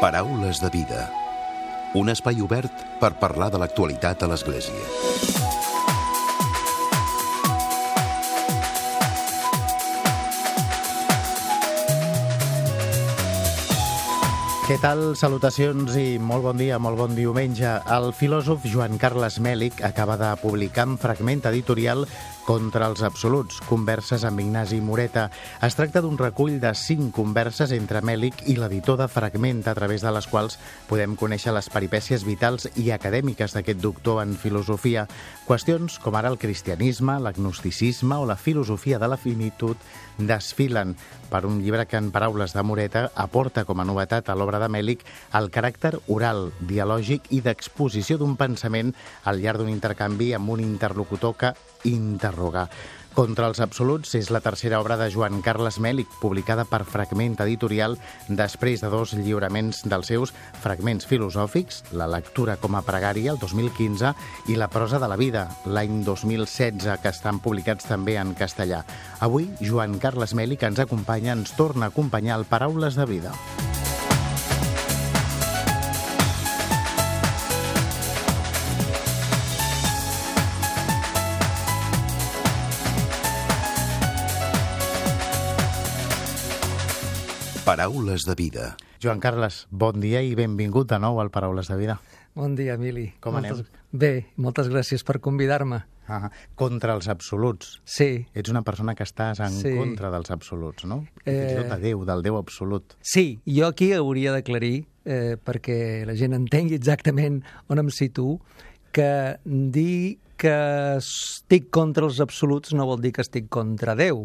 Paraules de vida. Un espai obert per parlar de l'actualitat a l'Església. Què tal? Salutacions i molt bon dia, molt bon diumenge. El filòsof Joan Carles Mèlich acaba de publicar un fragment editorial contra els absoluts, converses amb Ignasi Moreta. Es tracta d'un recull de 5 converses entre Mèlich i l'editor de Fragment, a través de les quals podem conèixer les peripècies vitals i acadèmiques d'aquest doctor en filosofia. Qüestions com ara el cristianisme, l'agnosticisme o la filosofia de la finitud desfilen per un llibre que, en paraules de Moreta, aporta com a novetat a l'obra de Mèlich el caràcter oral, dialògic i d'exposició d'un pensament al llarg d'un intercanvi amb un interlocutor que interroga. Contra els absoluts és la tercera obra de Joan Carles Mèlich, publicada per Fragment Editorial després de 2 lliuraments dels seus fragments filosòfics, la lectura com a pregària, el 2015, i la prosa de la vida, l'any 2016, que estan publicats també en castellà. Avui, Joan Carles Mèlich ens torna a acompanyar al Paraules de Vida. Paraules de vida. Joan Carles, bon dia i benvingut de nou al Paraules de Vida. Bon dia, Emili. Com anem? Bé, moltes gràcies per convidar-me. Contra els absoluts. Sí. Ets una persona que estàs en contra dels absoluts, no? Fins i tot de Déu, del Déu absolut. Sí, jo aquí hauria d'aclarir, perquè la gent entengui exactament on em situo, que dir que estic contra els absoluts no vol dir que estic contra Déu,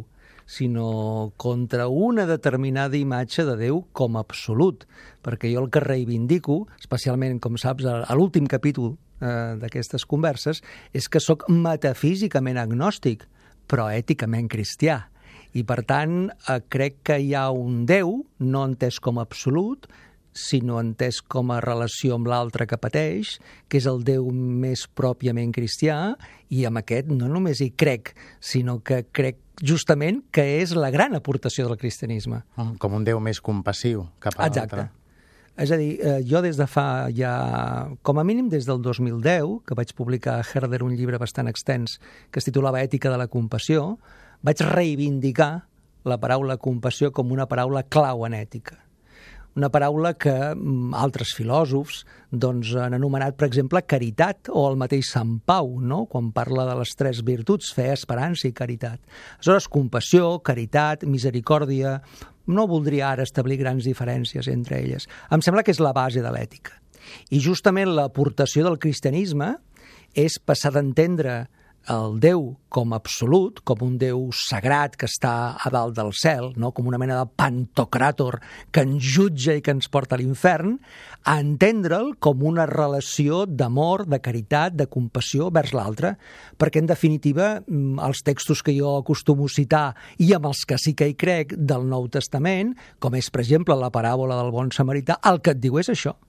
sinó contra una determinada imatge de Déu com a absolut, perquè jo el que reivindico, especialment, com saps, a l'últim capítol d'aquestes converses, és que sóc metafísicament agnòstic, però èticament cristià. I, per tant, crec que hi ha un Déu, no entès com a absolut, sinó entès com a relació amb l'altre que pateix, que és el Déu més pròpiament cristià, i amb aquest no només hi crec, sinó que crec justament que és la gran aportació del cristianisme. Com un Déu més compassiu cap a l'altre. Exacte. És a dir, jo des de fa ja, com a mínim des del 2010, que vaig publicar a Herder un llibre bastant extens que es titulava Ètica de la compassió, vaig reivindicar la paraula compassió com una paraula clau en ètica. Una paraula que altres filòsofs han anomenat, per exemple, caritat, o el mateix Sant Pau, no? Quan parla de les 3 virtuts, fe, esperança i caritat. Aleshores, compassió, caritat, misericòrdia, no voldria ara establir grans diferències entre elles. Em sembla que és la base de l'ètica. I justament l'aportació del cristianisme és passar d'entendre el Déu com a absolut, com un Déu sagrat que està a dalt del cel, no? Com una mena de pantocràtor que ens jutja i que ens porta a l'infern, a entendre'l com una relació d'amor, de caritat, de compassió vers l'altre, perquè en definitiva els textos que jo acostumo a citar i amb els que sí que hi crec del Nou Testament, com és per exemple la paràbola del bon samarità, el que et diu és això.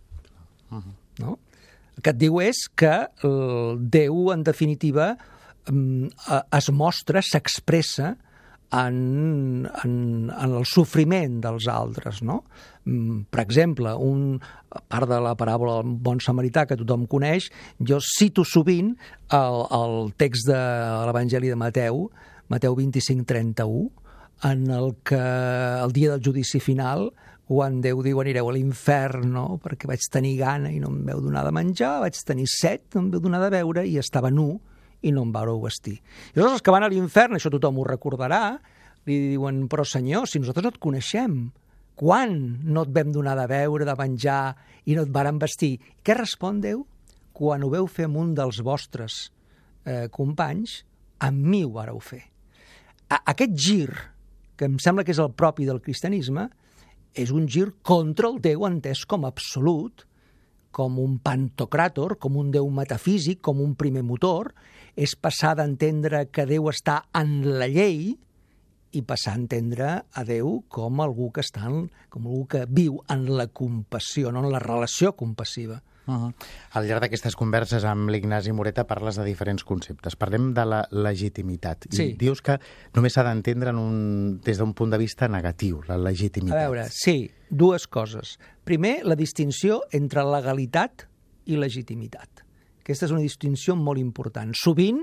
No? El que et diu és que el Déu, en definitiva, es mostra, s'expressa en el sofriment dels altres, no? Per exemple, a part de la paràbola del bon samarità que tothom coneix, jo cito sovint el text de l'Evangeli de Mateu 25:31, en el que el dia del judici final, quan Déu diu anireu a l'infern, no? Perquè vaig tenir gana i no em veu donar de menjar, vaig tenir set, no em veu donar de beure i estava nu i no em vareu vestir. I llavors els que van a l'infern, això tothom ho recordarà, li diuen, però senyor, si nosaltres no et coneixem, quan no et vam donar de beure, de menjar i no et varen vestir? Què respon Déu? Quan ho veu fer amb un dels vostres companys, amb mi ho vareu fer. Aquest gir, que em sembla que és el propi del cristianisme, és un gir contra el Déu entès com a absolut, com un pantocràtor, com un Déu metafísic, com un primer motor, és passar d'entendre que Déu està en la llei i passar a entendre a Déu com algú que viu en la compassió, no en la relació compassiva. Al llarg d'aquestes converses amb l'Ignasi Moreta parles de diferents conceptes. Parlem de la legitimitat. Sí. I dius que només s'ha d'entendre des d'un punt de vista negatiu, la legitimitat. A veure, sí, dues coses. Primer, la distinció entre legalitat i legitimitat. Aquesta és una distinció molt important. Sovint,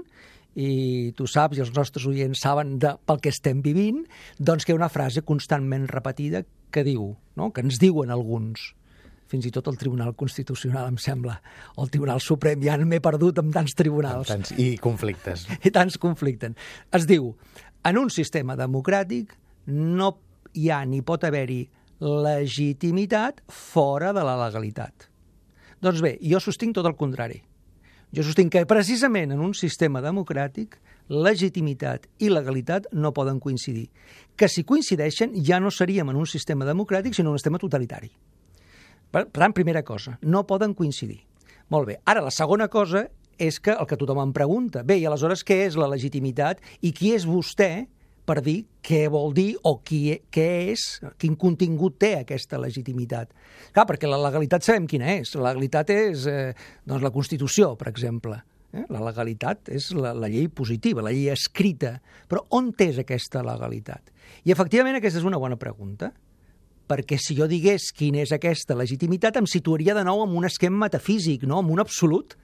i tu saps, i els nostres oients saben pel que estem vivint, doncs que hi ha una frase constantment repetida que diu, no? Que ens diuen alguns, fins i tot el Tribunal Constitucional, em sembla, o el Tribunal Suprem, ja m'he perdut amb tants tribunals. I conflictes. I tants conflicten. Es diu, en un sistema democràtic no hi ha ni pot haver-hi legitimitat fora de la legalitat. Doncs bé, jo sostinc tot el contrari. Jo sostinc que precisament en un sistema democràtic legitimitat i legalitat no poden coincidir. Que si coincideixen ja no seríem en un sistema democràtic sinó en un sistema totalitari. Per tant, primera cosa, no poden coincidir. Molt bé. Ara, la segona cosa és que el que tothom em pregunta, bé, i aleshores què és la legitimitat i qui és vostè per dir què vol dir o què és, quin contingut té aquesta legitimitat. Clar, perquè la legalitat sabem quina és. La legalitat és doncs la Constitució, per exemple. La legalitat és la llei positiva, la llei escrita. Però on és aquesta legalitat? I efectivament aquesta és una bona pregunta, perquè si jo digués quina és aquesta legitimitat em situaria de nou en un esquema metafísic, no? En un absolut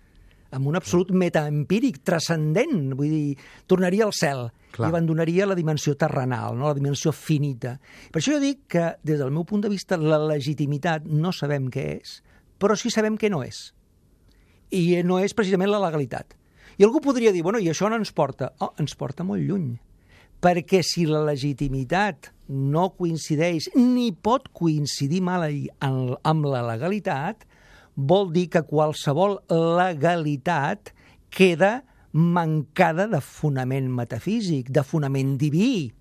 metaempíric, transcendent, vull dir, tornaria al cel. Clar. I abandonaria la dimensió terrenal, no? La dimensió finita. Per això jo dic que, des del meu punt de vista, la legitimitat no sabem què és, però sí sabem què no és. I no és precisament la legalitat. I algú podria dir, bueno, i això no ens porta? Oh, ens porta molt lluny. Perquè si la legitimitat no coincideix ni pot coincidir mai amb la legalitat, vol dir que qualsevol legalitat queda mancada de fonament metafísic, de fonament diví,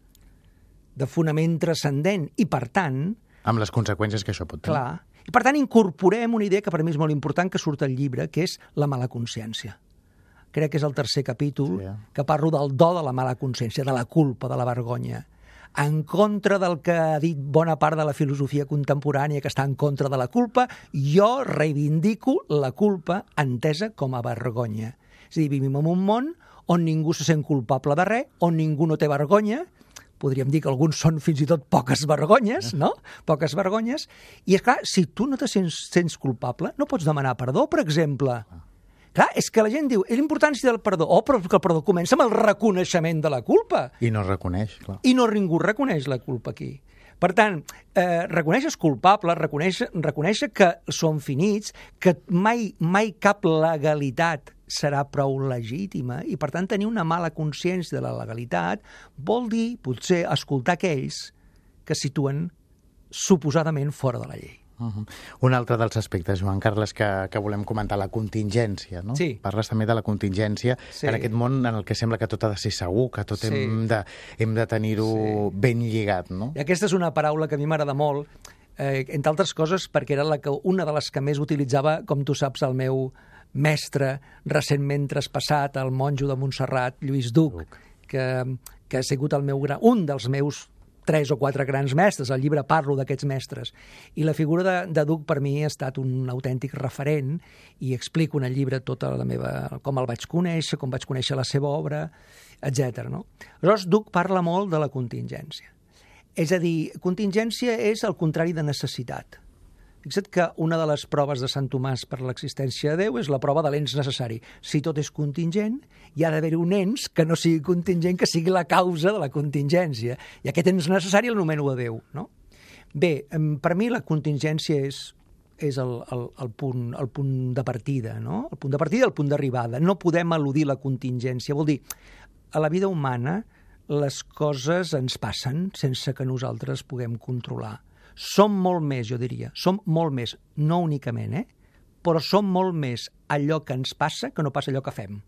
de fonament transcendent, i per tant... Amb les conseqüències que això pot tenir. Clar. I per tant incorporem una idea que per mi és molt important, que surt al llibre, que és la mala consciència. Crec que és el tercer capítol, sí, que parlo del do de la mala consciència, de la culpa, de la vergonya. En contra del que ha dit bona part de la filosofia contemporània, que està en contra de la culpa, jo reivindico la culpa entesa com a vergonya. És a dir, vivim en un món on ningú se sent culpable de res, on ningú no té vergonya, podríem dir que alguns són fins i tot poques vergonyes, no? Poques vergonyes. I, esclar, si tu no te sents culpable, no pots demanar perdó, per exemple. Clar, és que la gent diu, és l'importància del perdó. Oh, però que el perdó comença amb el reconeixement de la culpa. I no reconeix, clar. I no ningú reconeix la culpa aquí. Per tant, reconèixer culpable, reconèixer que són finits, que mai cap legalitat serà prou legítima i, per tant, tenir una mala consciència de la legalitat vol dir, potser, escoltar aquells que situen suposadament fora de la llei. Un altre dels aspectes, Joan Carles, que volem comentar, la contingència, no? Sí. Parles també de la contingència en aquest món en el que sembla que tot ha de ser segur, que tot hem de tenir-ho ben lligat, no? I aquesta és una paraula que a mi m'agrada molt, entre altres coses perquè era una de les que més utilitzava, com tu saps, el meu mestre recentment traspassat, el monjo de Montserrat, Lluís Duc, que ha sigut un dels meus 3 o 4 grans mestres. Al llibre parlo d'aquests mestres. I la figura de Duc per mi ha estat un autèntic referent i explico en el llibre tota la meva... com el vaig conèixer, com vaig conèixer la seva obra, etc. No? Aleshores, Duc parla molt de la contingència. És a dir, contingència és el contrari de necessitat. Fixa't que una de les proves de Sant Tomàs per l'existència de Déu és la prova de l'ens necessari. Si tot és contingent, hi ha d'haver un ens que no sigui contingent, que sigui la causa de la contingència. I aquest ens necessari l'anomeno a Déu, no? Bé, per mi la contingència és el punt de partida, no? El punt de partida i el punt d'arribada. No podem eludir la contingència. Vol dir, a la vida humana les coses ens passen sense que nosaltres puguem controlar. Som molt més, jo diria, som molt més, no únicament, però som molt més allò que ens passa que no passa allò que fem.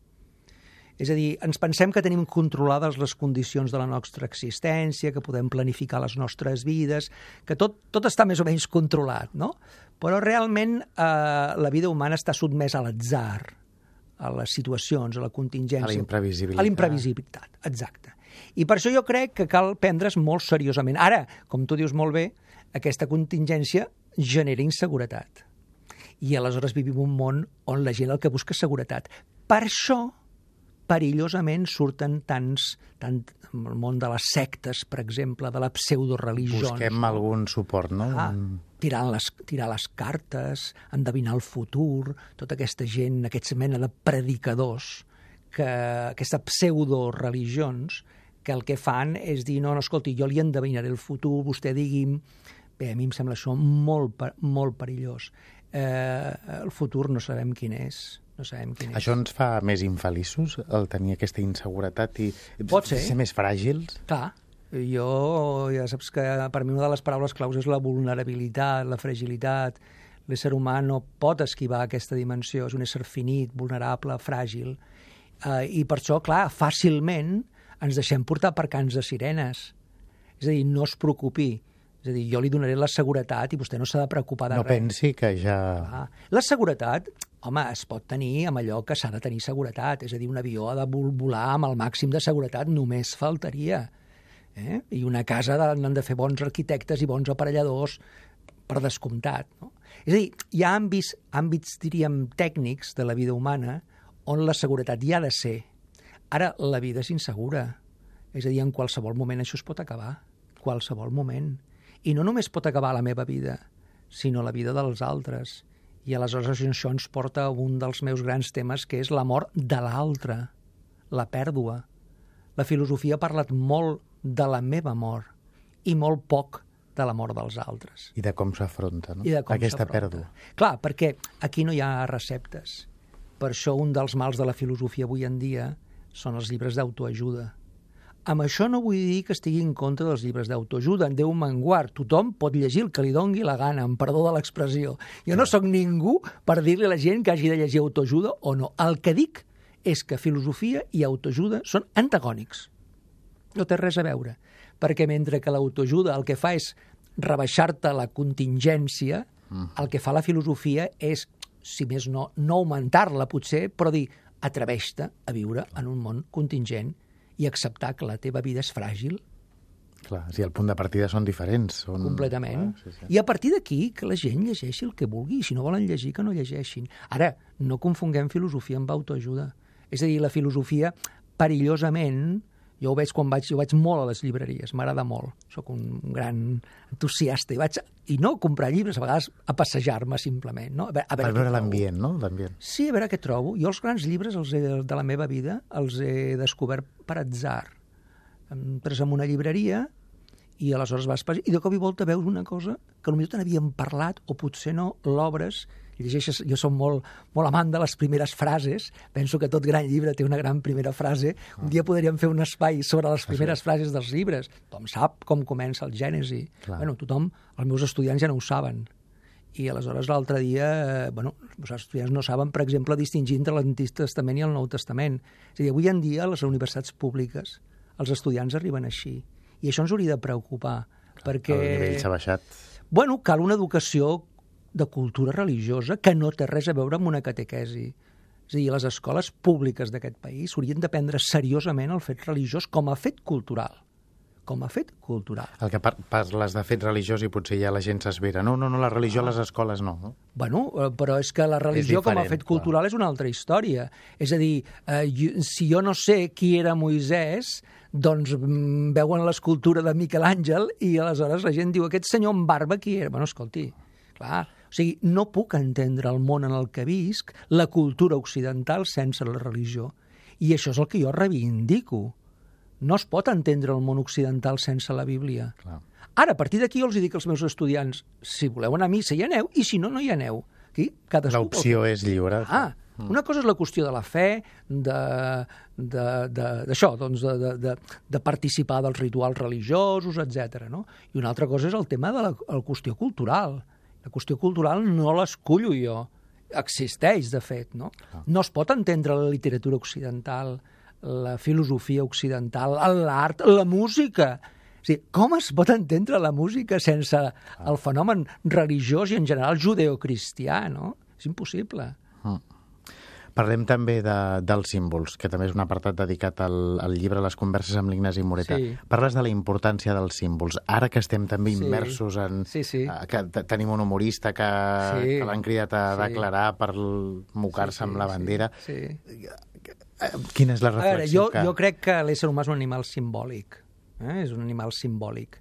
És a dir, ens pensem que tenim controlades les condicions de la nostra existència, que podem planificar les nostres vides, que tot està més o menys controlat, no? Però realment la vida humana està sotmesa a l'atzar, a les situacions, a la contingència. A l'imprevisibilitat. A l'imprevisibilitat, exacte. I per això jo crec que cal prendre's molt seriosament. Ara, com tu dius molt bé, aquesta contingència genera inseguretat. I aleshores vivim un món on la gent el que busca és seguretat. Per això, perillosament, surten tant el món de les sectes, per exemple, de la pseudoreligió. Busquem algun suport, no? Tirar les cartes, endevinar el futur, tota aquesta gent, aquesta mena de predicadors, aquestes pseudoreligions, que el que fan és dir, no, escolti, jo li endevinaré el futur, vostè digui'm... Bé, a mi em sembla això molt perillós. El futur no sabem quin és. Això ens fa més infeliços, el tenir aquesta inseguretat i ser més fràgils? Clar. Ja saps que per mi una de les paraules claus és la vulnerabilitat, la fragilitat. L'ésser humà no pot esquivar aquesta dimensió. És un ésser finit, vulnerable, fràgil. I per això, clar, fàcilment ens deixem portar per cants de sirenes. És a dir, no es preocupi. És a dir, jo li donaré la seguretat i vostè no s'ha de preocupar de res. No pensi que ja... La seguretat, home, es pot tenir amb allò que s'ha de tenir seguretat. És a dir, un avió ha de volar amb el màxim de seguretat, només faltaria. I una casa n'han de fer bons arquitectes i bons aparelladors, per descomptat. No? És a dir, hi ha àmbits, diríem, tècnics de la vida humana on la seguretat hi ha de ser. Ara, la vida és insegura. És a dir, en qualsevol moment això es pot acabar. Qualsevol moment. I no només pot acabar la meva vida, sinó la vida dels altres. I aleshores això ens porta a un dels meus grans temes, que és la mort de l'altre, la pèrdua. La filosofia ha parlat molt de la meva mort i molt poc de la mort dels altres. I de com s'afronta, no? Aquesta pèrdua. Clar, perquè aquí no hi ha receptes. Per això un dels mals de la filosofia avui en dia són els llibres d'autoajuda. Amb això no vull dir que estigui en contra dels llibres d'autoajuda, en Déu me'n guard. Tothom pot llegir el que li dongui la gana, amb perdó de l'expressió. Jo no sóc ningú per dir-li a la gent que hagi de llegir autoajuda o no. El que dic és que filosofia i autoajuda són antagònics. No té res a veure, perquè mentre que l'autoajuda el que fa és rebaixar-te la contingència, el que fa la filosofia és, si més no augmentar-la potser, però dir, atreveix-te a viure en un món contingent i acceptar que la teva vida és fràgil. Clar, si el punt de partida són diferents. Completament. Sí. I a partir d'aquí que la gent llegeixi el que vulgui, i si no volen llegir, que no llegeixin. Ara, no confonguem filosofia amb autoajuda. És a dir, la filosofia, perillosament, jo ho veig quan jo vaig molt a les llibreries, m'agrada molt, sóc un gran entusiasta, i vaig, i no a comprar llibres, a vegades a passejar-me simplement. No? Per veure l'ambient, no? Sí, a veure què trobo. Jo els grans llibres de la meva vida els he descobert per atzar. Entres en una llibreria i aleshores vas passar, i de cop i volta veus una cosa que potser te n'havíem parlat, o potser no, l'obres, llegeixes, jo som molt amant de les primeres frases, penso que tot gran llibre té una gran primera frase, un dia podríem fer un espai sobre les primeres frases dels llibres, tothom sap com comença el Gènesi, tothom, els meus estudiants ja no ho saben, i aleshores l'altre dia, els estudiants no saben, per exemple, distingir entre l'Antic Testament i el Nou Testament, és a dir, avui en dia a les universitats públiques els estudiants arriben així, i això ens hauria de preocupar, perquè... El nivell s'ha baixat. Cal una educació de cultura religiosa que no té res a veure amb una catequesi. És a dir, les escoles públiques d'aquest país haurien de prendre seriosament el fet religiós com a fet cultural. Com a fet cultural. El que parles de fet religiós i potser ja la gent s'esvera. No, la religió a les escoles no. Però és que la religió com a fet cultural és una altra història. És a dir, si jo no sé qui era Moisès, doncs veuen l'escultura de Miquel Àngel i aleshores la gent diu, aquest senyor amb barba qui era? Escolti, clar, o sigui, no puc entendre el món en el que visc, la cultura occidental sense la religió. I això és el que jo reivindico. No es pot entendre el món occidental sense la Bíblia. Clar. Ara, a partir d'aquí jo els dic als meus estudiants, si voleu anar a missa hi aneu, i si no, no hi aneu. Aquí, l'opció és lliure. Una cosa és la qüestió de la fe, d'això, doncs, de participar dels rituals religiosos, etc. No? I una altra cosa és el tema de la qüestió cultural. La qüestió cultural no l'escullo jo. Existeix, de fet. No es pot entendre la literatura occidental, la filosofia occidental, l'art, la música. O sigui, com es pot entendre la música sense el fenomen religiós i en general judeocristià, no? És impossible. Parlem també dels símbols, que també és un apartat dedicat al llibre Les converses amb l'Ignasi Moreta. Sí. Parles de la importància dels símbols. Ara que estem també immersos en... Sí. Que tenim un humorista que l'han cridat a declarar per mocar-se amb la bandera. Sí. Quina és la reflexió? Jo crec que l'ésser humà és un animal simbòlic. És un animal simbòlic.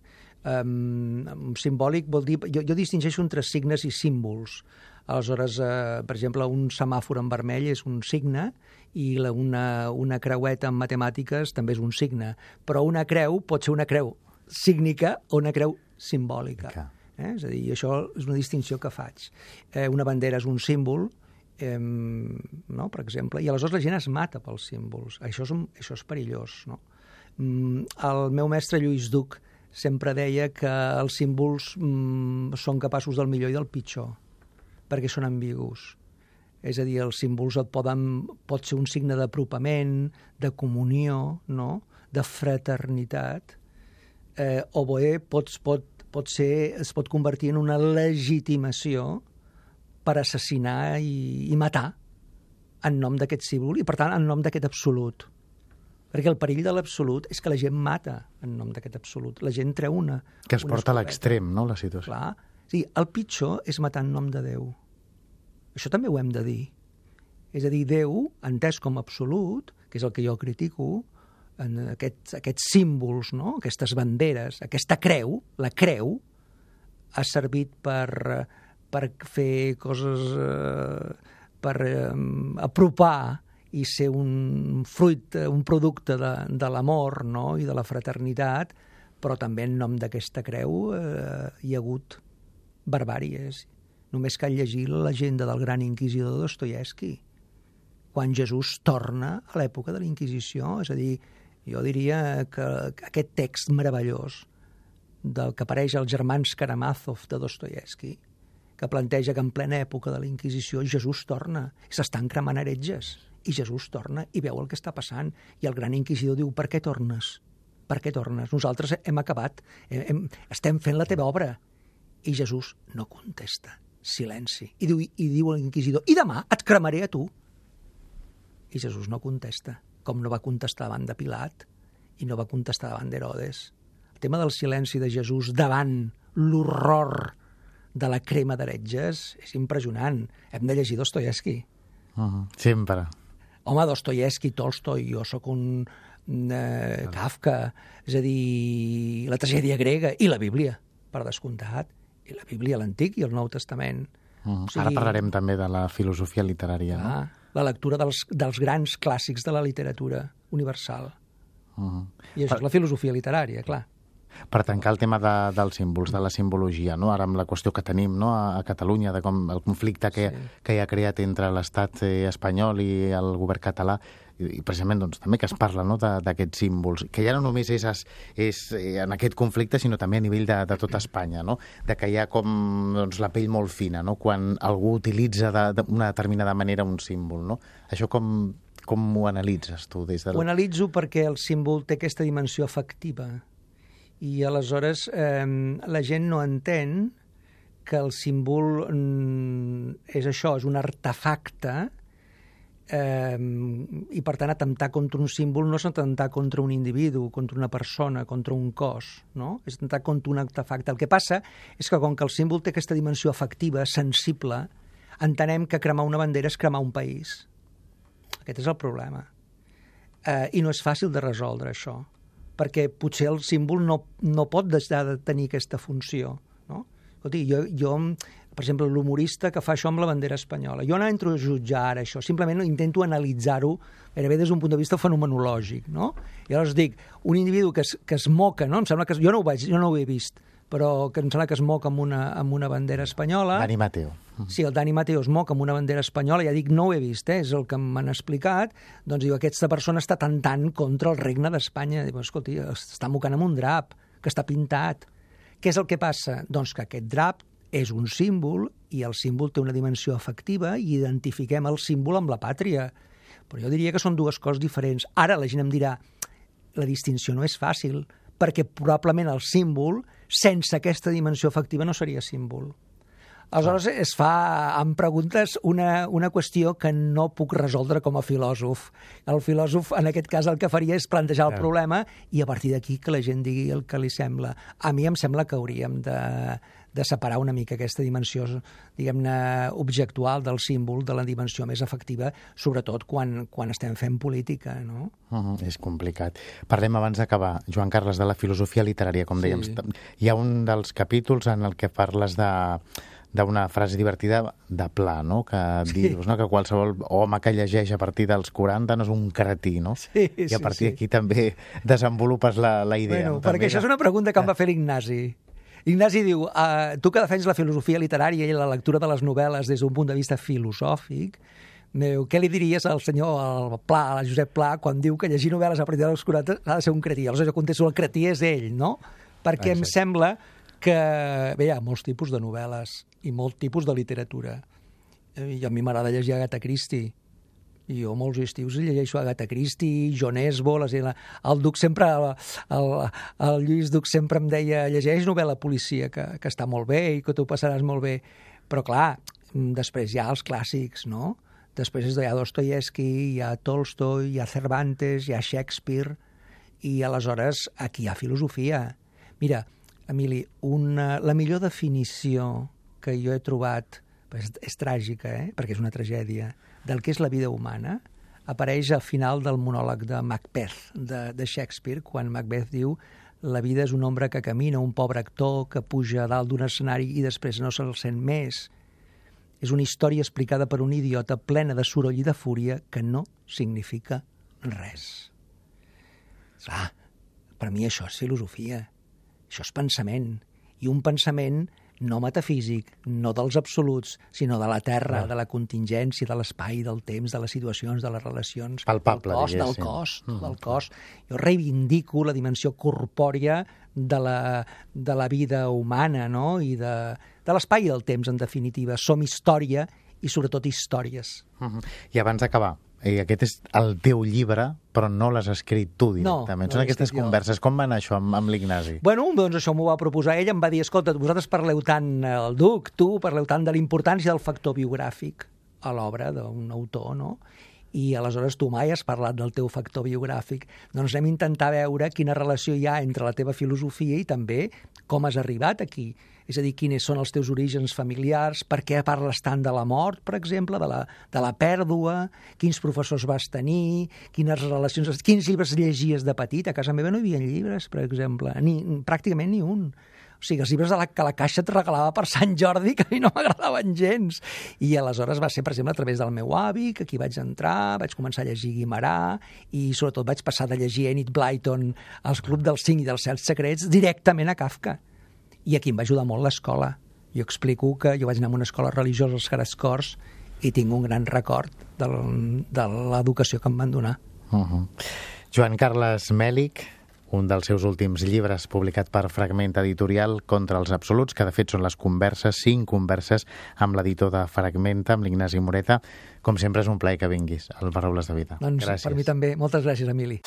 Simbòlic vol dir... Jo distingeixo entre signes i símbols. Aleshores, per exemple, un semàfor en vermell és un signe i una creueta en matemàtiques també és un signe. Però una creu pot ser una creu sígnica o una creu simbòlica. És a dir, això és una distinció que faig. Una bandera és un símbol, no? Per exemple, i aleshores la gent es mata pels símbols. Això és perillós. No? El meu mestre Lluís Duc sempre deia que els símbols són capaços del millor i del pitjor, perquè són ambigus. És a dir, els símbols pot ser un signe d'apropament, de comunió, no? De fraternitat, o bé es pot convertir en una legitimació per assassinar i matar en nom d'aquest símbol i, per tant, en nom d'aquest absolut. Perquè el perill de l'absolut és que la gent mata en nom d'aquest absolut. La gent treu una... Que es porta a l'extrem, no?, la situació. Clar. Sí, el pitjor és matar en nom de Déu. Això també ho hem de dir. És a dir, Déu, entès com absolut, que és el que jo critico, en aquests símbols, no?, aquestes banderes, aquesta creu, la creu, ha servit per fer coses, per apropar i ser un fruit, un producte de l'amor, no?, i de la fraternitat, però també en nom d'aquesta creu hi ha hagut barbàries. Només cal llegir la llegenda del gran inquisidor Dostoievski, quan Jesús torna a l'època de la Inquisició. És a dir, jo diria que aquest text meravellós del que apareix als Germans Karamazov de Dostoievski, que planteja que en plena època de la Inquisició Jesús torna, s'estan cremant heretges, i Jesús torna i veu el que està passant, i el gran inquisidor diu: per què tornes? Per què tornes? Nosaltres hem acabat, estem fent la teva obra. I Jesús no contesta, silenci. I diu l'inquisidor: i demà et cremaré a tu. I Jesús no contesta, com no va contestar davant de Pilat i no va contestar davant d'Herodes. El tema del silenci de Jesús davant l'horror de la crema d'heretges és impressionant. Hem de llegir Dostoievski. Sempre. Home, Dostoievski, Tolstoi, jo sóc un Kafka, és a dir, la tragèdia grega i la Bíblia, per descomptat. I la Bíblia, l'Antic i el Nou Testament. O sigui, ara parlarem també de la filosofia literària. No? La lectura dels grans clàssics de la literatura universal. I això és la filosofia literària, clar. Per tancar el tema dels símbols, de la simbologia, no? Ara amb la qüestió que tenim, no?, a Catalunya, de com el conflicte que hi ha creat entre l'estat espanyol i el govern català, i precisament doncs, també que es parla, no?, d'aquests símbols, que ja no només és en aquest conflicte, sinó també a nivell de tota Espanya, no?, de que hi ha com doncs, la pell molt fina, no?, quan algú utilitza d'una determinada manera un símbol, no? Això com ho analitzes tu? Ho analitzo perquè el símbol té aquesta dimensió afectiva. I aleshores la gent no entén que el símbol és això, és un artefacte, i per tant atemptar contra un símbol no és atemptar contra un individu, contra una persona, contra un cos, no? És atemptar contra un artefacte. El que passa és que com que el símbol té aquesta dimensió afectiva, sensible, entenem que cremar una bandera és cremar un país. Aquest és el problema. I no és fàcil de resoldre això, perquè potser el símbol no pot deixar de tenir aquesta funció, no? Escolti, jo, per exemple, l'humorista que fa això amb la bandera espanyola, jo no entro a jutjar ara això, simplement intento analitzar-ho gairebé des d'un punt de vista fenomenològic, no? I llavors dic, un individu que es moca, no? Em sembla que jo no ho he vist, però que em sembla que es moca amb una bandera espanyola. Dani Mateo. Sí, el Dani Mateo es moca amb una bandera espanyola, ja dic, no ho he vist, és el que m'han explicat, doncs diu, aquesta persona està tentant contra el regne d'Espanya. Diu, escolti, està mocant amb un drap, que està pintat. Què és el que passa? Doncs que aquest drap és un símbol, i el símbol té una dimensió afectiva, i identifiquem el símbol amb la pàtria. Però jo diria que són dues coses diferents. Ara la gent em dirà, la distinció no és fàcil, perquè probablement el símbol, sense aquesta dimensió afectiva, no seria símbol. Aleshores em preguntes una qüestió que no puc resoldre com a filòsof. El filòsof, en aquest cas, el que faria és plantejar el problema i a partir d'aquí que la gent digui el que li sembla. A mi em sembla que hauríem de separar una mica aquesta dimensió, diguem-ne, objectual del símbol de la dimensió més efectiva, sobretot quan estem fent política, no? És complicat. Parlem abans d'acabar, Joan Carles, de la filosofia literària, com dèiem. Hi ha un dels capítols en el que parles d'una frase divertida de Pla, no? Que dius, no? Que qualsevol home que llegeix a partir dels 40 no és un cretí, no? I a partir d'aquí també desenvolupes la idea. Bueno, perquè això és una pregunta que em va fer l'Ignasi. Ignasi diu, tu que defens la filosofia literària i la lectura de les novel·les des d'un punt de vista filosòfic, què li diries al senyor Pla, a Josep Pla, quan diu que llegir novel·les a partir dels 40 ha de ser un cretí? Aleshores jo contesto, el cretí és ell, no? Perquè em sembla que hi ha molts tipus de novel·les i molts tipus de literatura. I a mi m'agrada llegir Agatha Christie. I jo molts estius llegeixo Agatha Christie, John Esbol, el Duc sempre, el Lluís Duc sempre em deia, llegeix novel·la policia, que està molt bé i que t'ho passaràs molt bé. Però clar, després hi ha els clàssics, no? Després hi ha Dostoyevsky, hi ha Tolstoi, hi ha Cervantes, hi ha Shakespeare, i aleshores aquí hi ha filosofia. Mira, Emili, la millor definició que jo he trobat, és tràgica, perquè és una tragèdia, del que és la vida humana, apareix al final del monòleg de Macbeth, de Shakespeare, quan Macbeth diu la vida és un home que camina, un pobre actor que puja a dalt d'un escenari i després no se'l sent més. És una història explicada per un idiota plena de soroll i de fúria que no significa res. Clar, per mi això és filosofia, això és pensament, i un pensament no metafísic, no dels absoluts, sinó de la terra, de la contingència, de l'espai, del temps, de les situacions, de les relacions, palpable, del cos. Jo reivindico la dimensió corpòria de la vida humana, no? I de l'espai i del temps, en definitiva. Som història i, sobretot, històries. I abans d'acabar, aquest és el teu llibre, però no l'has escrit tu directament. Són aquestes converses. Com va anar això amb l'Ignasi? Bueno, doncs això m'ho va proposar ell. Em va dir, escolta, vosaltres parleu tant, el Duc, tu parleu tant de la importància del factor biogràfic a l'obra d'un autor, no? I aleshores tu mai has parlat del teu factor biogràfic. Doncs anem a intentar veure quina relació hi ha entre la teva filosofia i també com has arribat aquí. És a dir, quins són els teus orígens familiars, per què parles tant de la mort, per exemple, de la pèrdua, quins professors vas tenir, quines relacions, quins llibres llegies de petit. A casa meva no hi havia llibres, per exemple, pràcticament ni un. O sigui, els llibres que la Caixa et regalava per Sant Jordi, que a mi no m'agradaven gens. I aleshores va ser, per exemple, a través del meu avi, que aquí vaig entrar, vaig començar a llegir Guimerà, i sobretot vaig passar de llegir Enid Blyton als Club dels 5 i dels 7 secrets directament a Kafka. I aquí em va ajudar molt l'escola. Jo explico que jo vaig anar a una escola religiosa als Carascors i tinc un gran record de l'educació que em van donar. Joan Carles Mèlich, un dels seus últims llibres publicat per Fragment Editorial, Contra els absoluts, que de fet són les converses, 5 converses amb l'editor de Fragmenta, amb l'Ignasi Moreta. Com sempre és un plaer que vinguis al Paraules de Vida. Doncs gràcies. Per mi també. Moltes gràcies, Emili.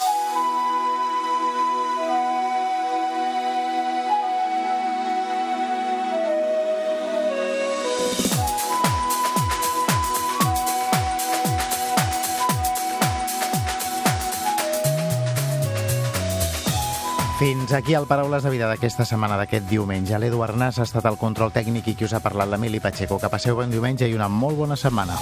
Fins aquí el Paraules de Vida d'aquesta setmana, d'aquest diumenge. L'Edu Arnàs ha estat el control tècnic i qui us ha parlat, l'Emili Pacheco. Que passeu bon diumenge i una molt bona setmana.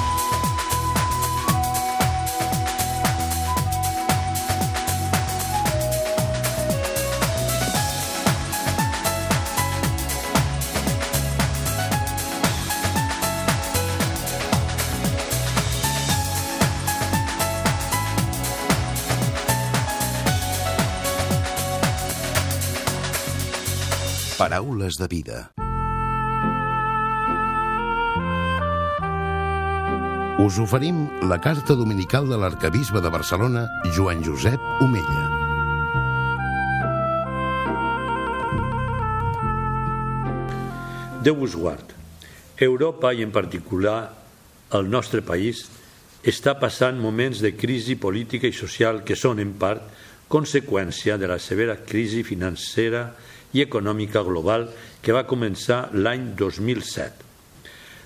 Paraules de Vida. Us oferim la carta dominical de l'arquebisbe de Barcelona, Joan Josep Omella. Déu us guard. Europa, i en particular el nostre país, està passant moments de crisi política i social que són, en part, conseqüència de la severa crisi financera i econòmica global que va començar l'any 2007.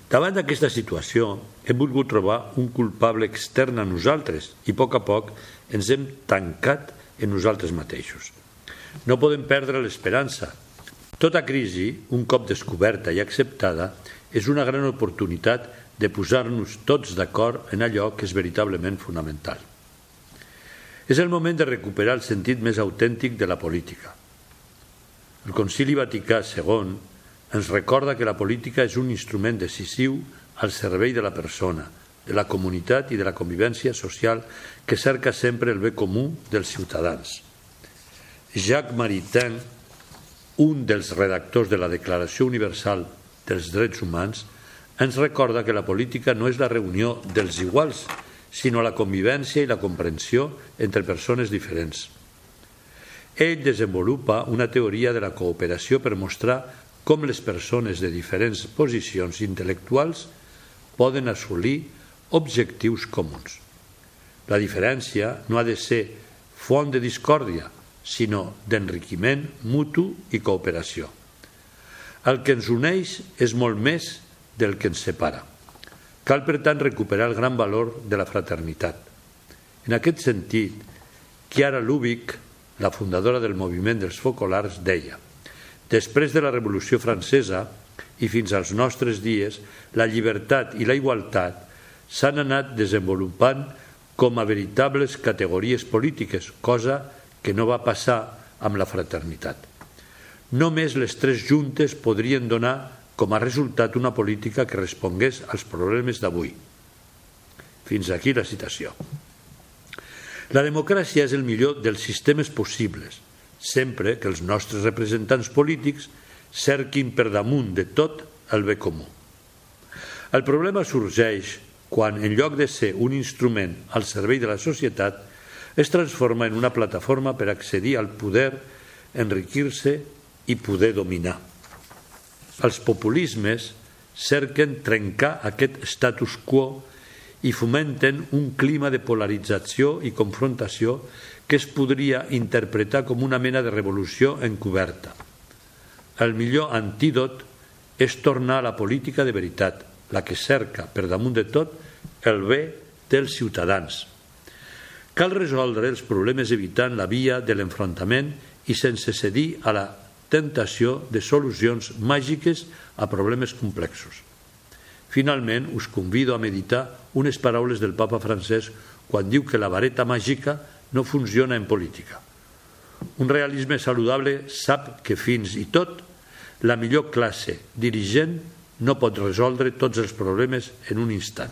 Davant d'aquesta situació, hem volgut trobar un culpable extern a nosaltres i a poc ens hem tancat en nosaltres mateixos. No podem perdre l'esperança. Tota crisi, un cop descoberta i acceptada, és una gran oportunitat de posar-nos tots d'acord en allò que és veritablement fonamental. És el moment de recuperar el sentit més autèntic de la política. El Concili Vaticà II ens recorda que la política és un instrument decisiu al servei de la persona, de la comunitat i de la convivència social que cerca sempre el bé comú dels ciutadans. Jacques Maritain, un dels redactors de la Declaració Universal dels Drets Humans, ens recorda que la política no és la reunió dels iguals, sinó la convivència i la comprensió entre persones diferents. Ell desenvolupa una teoria de la cooperació per mostrar com les persones de diferents posicions intel·lectuals poden assolir objectius comuns. La diferència no ha de ser font de discòrdia, sinó d'enriquiment mutu i cooperació. El que ens uneix és molt més del que ens separa. Cal, per tant, recuperar el gran valor de la fraternitat. En aquest sentit, Chiara Lubich, la fundadora del moviment dels focolars, deia: després de la Revolució Francesa i fins als nostres dies, la llibertat i la igualtat s'han anat desenvolupant com a veritables categories polítiques, cosa que no va passar amb la fraternitat. Només les tres juntes podrien donar com a resultat una política que respongués als problemes d'avui. Fins aquí la citació. La democràcia és el millor dels sistemes possibles, sempre que els nostres representants polítics cerquin per damunt de tot el bé comú. El problema sorgeix quan, en lloc de ser un instrument al servei de la societat, es transforma en una plataforma per accedir al poder, enriquir-se i poder dominar. Els populismes cerquen trencar aquest status quo i fomenten un clima de polarització i confrontació que es podria interpretar com una mena de revolució encoberta. El millor antídot és tornar a la política de veritat, la que cerca, per damunt de tot, el bé dels ciutadans. Cal resoldre els problemes evitant la via de l'enfrontament i sense cedir a la tentació de solucions màgiques a problemes complexos. Finalment, us convido a meditar unes paraules del papa Francesc quan diu que la vareta màgica no funciona en política. Un realisme saludable sap que fins i tot la millor classe dirigent no pot resoldre tots els problemes en un instant.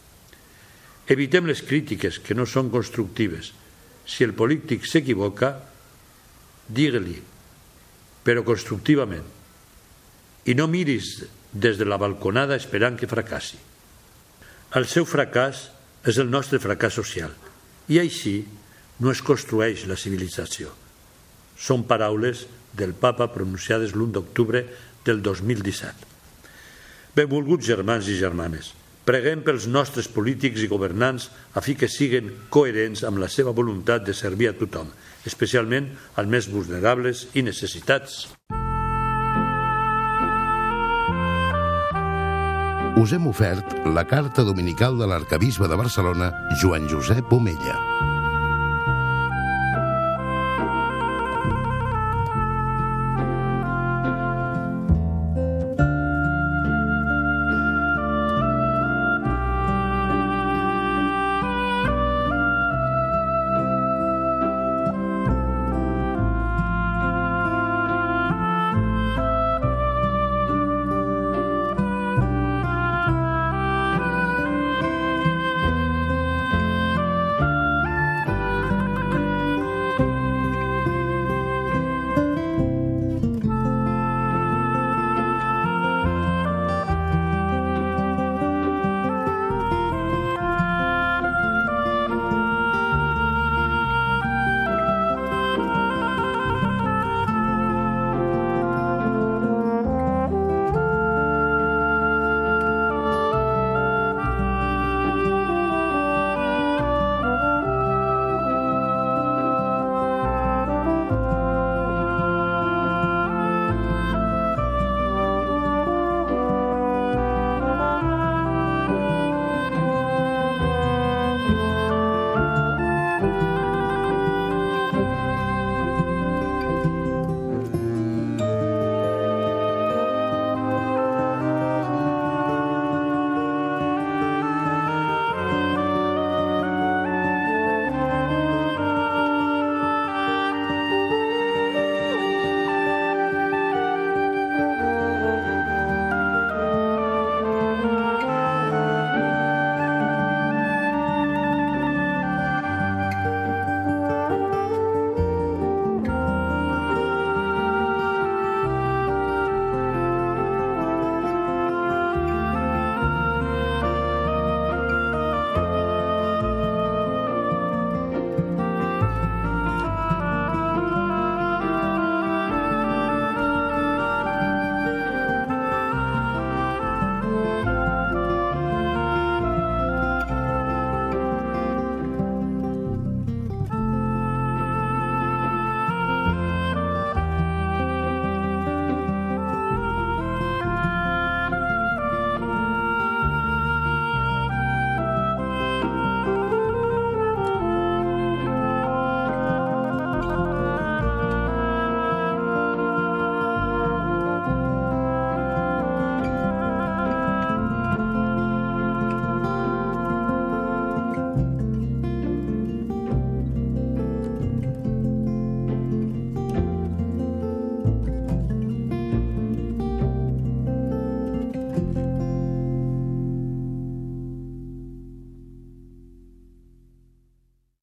Evitem les crítiques que no són constructives. Si el polític s'equivoca, digue-li, però constructivament. I no miris des de la balconada esperant que fracassi. El seu fracàs és el nostre fracàs social i així no es construeix la civilització. Són paraules del papa pronunciades l'1 d'octubre del 2017. Benvolguts germans i germanes, preguem pels nostres polítics i governants a fi que siguen coherents amb la seva voluntat de servir a tothom, especialment als més vulnerables i necessitats. Us hem ofert la carta dominical de l'arquebisbe de Barcelona, Joan Josep Omella.